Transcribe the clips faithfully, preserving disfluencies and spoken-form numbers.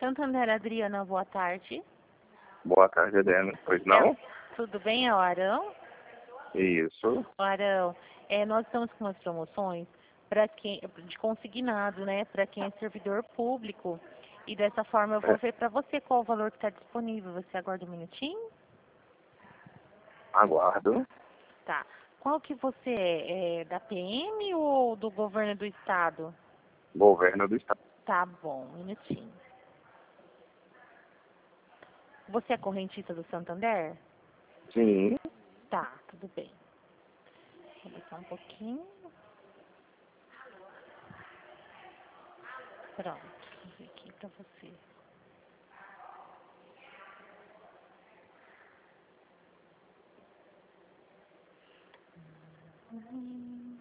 Santander, Adriana, boa tarde. Boa tarde, Adriana. Pois não? É, tudo bem, é o Arão? Isso. O Arão, é, nós estamos com umas promoções para quem, de consignado, né, para quem é servidor público. E dessa forma eu vou É. ver para você qual o valor que está disponível. Você aguarda um minutinho? Aguardo. Tá. Qual que você é? É da P M ou do governo do estado? Governo do Estado. Tá bom, um minutinho. Você é correntista do Santander? Sim. Tá, tudo bem. Vou botar um pouquinho. Pronto, vou ver aqui pra você. Hum.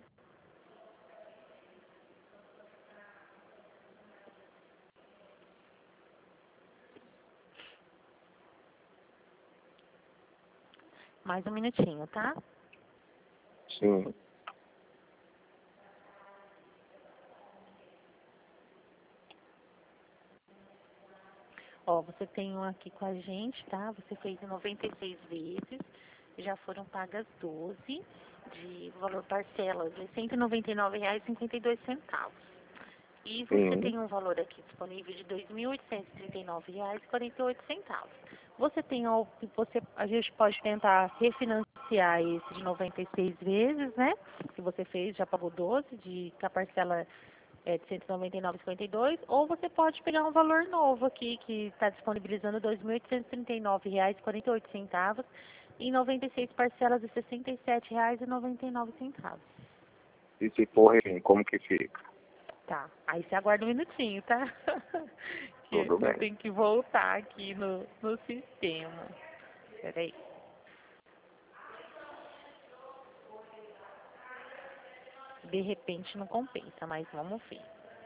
Mais um minutinho, tá? Sim. Ó, você tem um aqui com a gente, tá? Você fez em noventa e seis vezes, já foram pagas doze, de valor parcelas de cento e noventa e nove reais e cinquenta e dois centavos. E você Sim. tem um valor aqui disponível de dois mil oitocentos e trinta e nove reais e quarenta e oito centavos. Você tem a, op- você, a gente pode tentar refinanciar esse de noventa e seis vezes, né? Que você fez, já pagou doze, de que a parcela é de cento e noventa e nove reais e cinquenta e dois centavos, ou você pode pegar um valor novo aqui, que está disponibilizando dois mil oitocentos e trinta e nove reais e quarenta e oito centavos, em noventa e seis parcelas de sessenta e sete reais e noventa e nove centavos. E se for, como que fica? Tá, aí você aguarda um minutinho, tá? que Tudo bem. tem que voltar aqui no, no sistema. Peraí. De repente não compensa, mas vamos ver.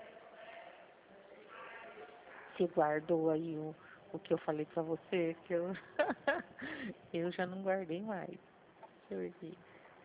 Você guardou aí o, o que eu falei pra você, que eu, eu já não guardei mais. Deixa eu ver aqui.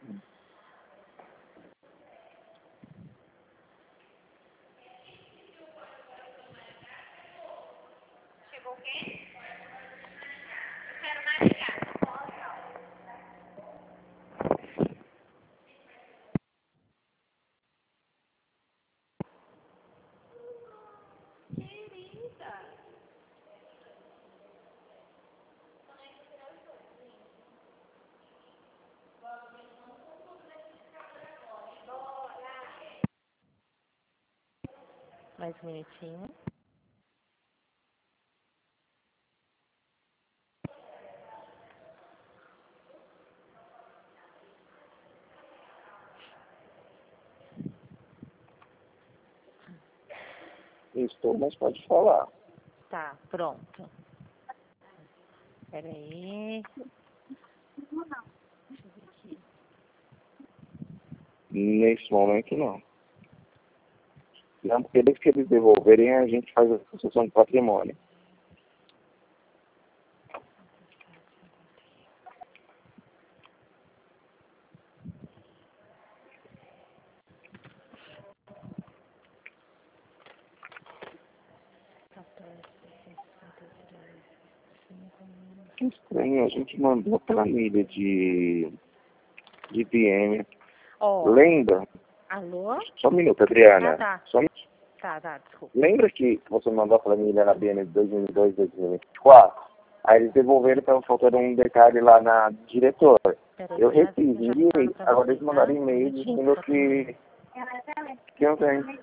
Mais um minutinho. Estou, mas pode falar. Tá, pronto. Peraí. Deixa eu ver aqui. Nesse momento, não. Não, porque desde que eles devolverem, a gente faz a sucessão de patrimônio. Que estranho, a gente mandou planilha de, de P M. Ó, Lembra? alô? Só um minuto, Adriana. Ah, tá. Só um minuto. Tá, tá, desculpa. Lembra que você mandou a planilha na B N de dois mil e dois, dois mil e vinte e quatro? Aí eles devolveram, então faltando um detalhe lá na diretora. Peraí, Eu já, refiz, já enviei. falo pra Agora você, eles mandaram tá? e-mail Minutinho, dizendo só que, que não tem.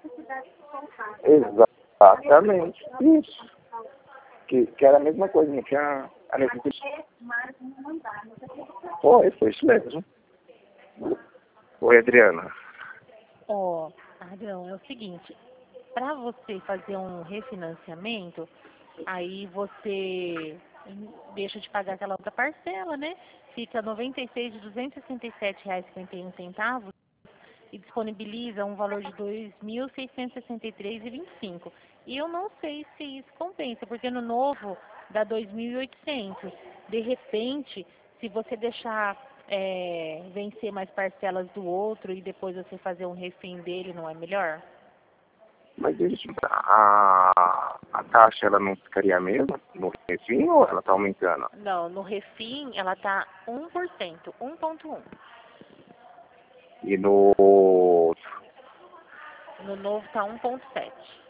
Exatamente. Isso. Que, que era a mesma coisa, não tinha a necessidade. Foi, foi isso mesmo. Oi, Adriana. Ó, Adão, é o seguinte, para você fazer um refinanciamento, aí você deixa de pagar aquela outra parcela, né? Fica noventa e seis de duzentos e sessenta e sete reais e cinquenta e um centavos e disponibiliza um valor de dois mil seiscentos e sessenta e três reais e vinte e cinco. E eu não sei se isso compensa, porque no novo dá dois mil e oitocentos. De repente, se você deixar é, vencer mais parcelas do outro e depois você fazer um refém dele, não é melhor? Mas deixa eu te falar, a, a taxa ela não ficaria a mesma no refim ou ela tá aumentando? Não, no refim ela tá um por cento, um ponto um. E no outro? No novo tá um ponto sete.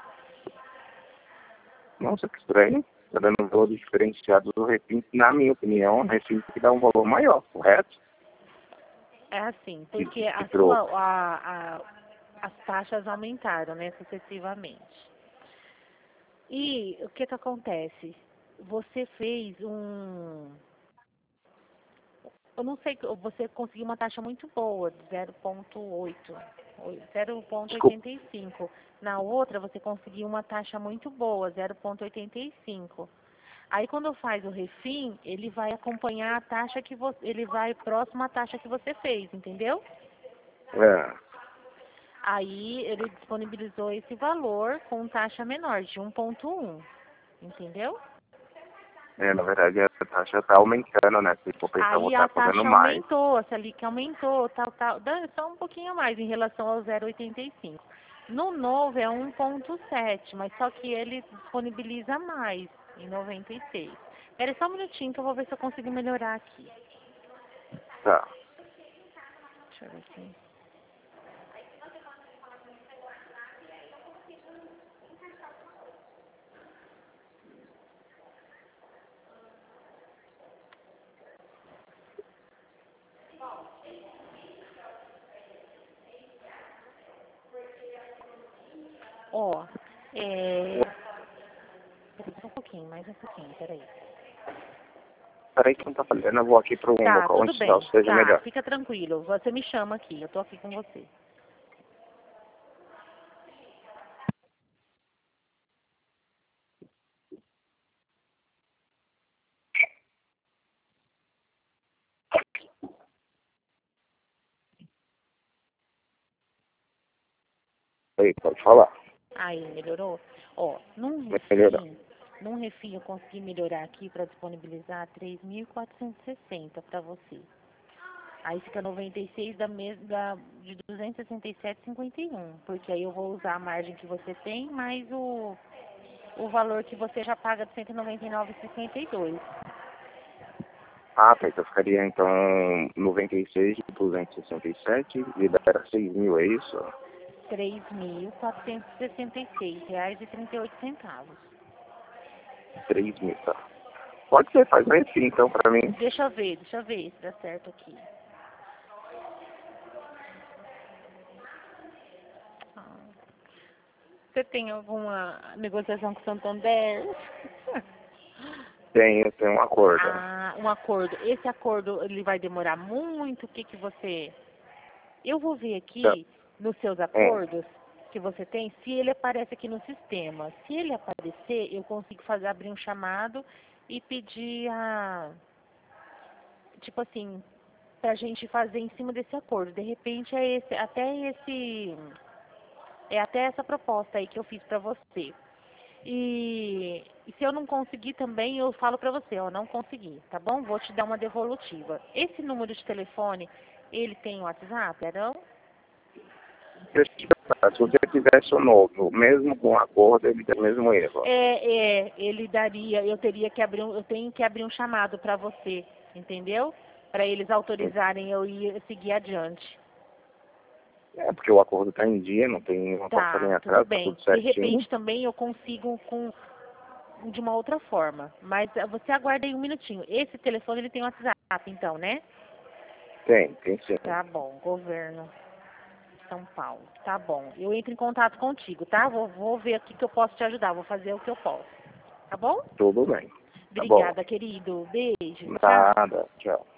Nossa, que estranho. Tá dando um valor diferenciado do refim. Na minha opinião, o refim tem que dar um valor maior, correto? É assim, De, porque de a troco. sua, a, a, as taxas aumentaram, né, sucessivamente. E o que que acontece? Você fez um... Eu não sei, você conseguiu uma taxa muito boa, de zero ponto oito, zero ponto Desculpa. oitenta e cinco. Na outra, você conseguiu uma taxa muito boa, zero ponto oitenta e cinco. Aí, quando faz o refim, ele vai acompanhar a taxa que você... Ele vai próximo à taxa que você fez, entendeu? É, Aí, ele disponibilizou esse valor com taxa menor, de um ponto um, entendeu? é, na verdade a taxa tá aumentando, né? Se for pensar, eu vou Aí a estar pagando taxa mais. aumentou, a Selic aumentou, tal, tal, dá só um pouquinho a mais em relação ao zero vírgula oitenta e cinco. No novo é um ponto sete, mas só que ele disponibiliza mais, em noventa e seis. Espera só um minutinho que eu vou ver se eu consigo melhorar aqui. Tá. Deixa eu ver aqui. Ó, é... Peraí, só um pouquinho, mais um pouquinho, peraí. Peraí que não tá falando, eu vou aqui para um Tá, local tudo onde o sinal bem. seja Tá, melhor. fica tranquilo. Você me chama aqui, eu tô aqui com você. Aí, pode falar. Aí, melhorou? Ó, num Melhorou. refim, num refim eu consegui melhorar aqui para disponibilizar três mil quatrocentos e sessenta para você. Aí fica noventa e seis da mes da, de duzentos e sessenta e sete vírgula cinquenta e um, porque aí eu vou usar a margem que você tem, mais o, o valor que você já paga de cento e noventa e nove vírgula cinquenta e dois. Ah, tá, então ficaria então noventa e seis de duzentos e sessenta e sete e era seis mil, é isso? três mil quatrocentos e sessenta e seis reais e trinta e oito centavos. três mil, tá. Pode ser, faz bem sim, então, pra mim. Deixa eu ver, deixa eu ver se dá certo aqui. Ah. Você tem alguma negociação com o Santander? Tenho, tenho um acordo. Ah, um acordo. Esse acordo, ele vai demorar muito? O que que você... Eu vou ver Tá. aqui nos seus Hum. acordos que você tem, se ele aparece aqui no sistema. Se ele aparecer, eu consigo fazer, abrir um chamado e pedir a... Tipo assim, pra gente fazer em cima desse acordo. De repente, é esse, até esse... É até essa proposta aí que eu fiz pra você. E, e se eu não conseguir também, eu falo pra você, ó, não consegui, tá bom? Vou te dar uma devolutiva. Esse número de telefone, ele tem WhatsApp, Arão? Deixa eu te perguntar, se você tivesse o novo, mesmo com o acordo, ele tem o mesmo erro. É, é, ele daria, eu teria que abrir um, eu tenho que abrir um chamado pra você, entendeu? Pra eles autorizarem eu ir seguir adiante. É, porque o acordo tá em dia, não tem uma Tá, passarinha tudo atrás, tá bem. tudo De certinho. repente também eu consigo com de uma outra forma. Mas eh, você aguarda aí um minutinho. Esse telefone ele tem WhatsApp, então, né? Tem, tem sim. Tá bom, governo São Paulo. Tá bom. Eu entro em contato contigo, tá? Vou, vou ver aqui que eu posso te ajudar. Vou fazer o que eu posso. Tá bom? Tudo bem. Tá bom. Obrigada, querido. Beijo. Tchau. Nada, tchau.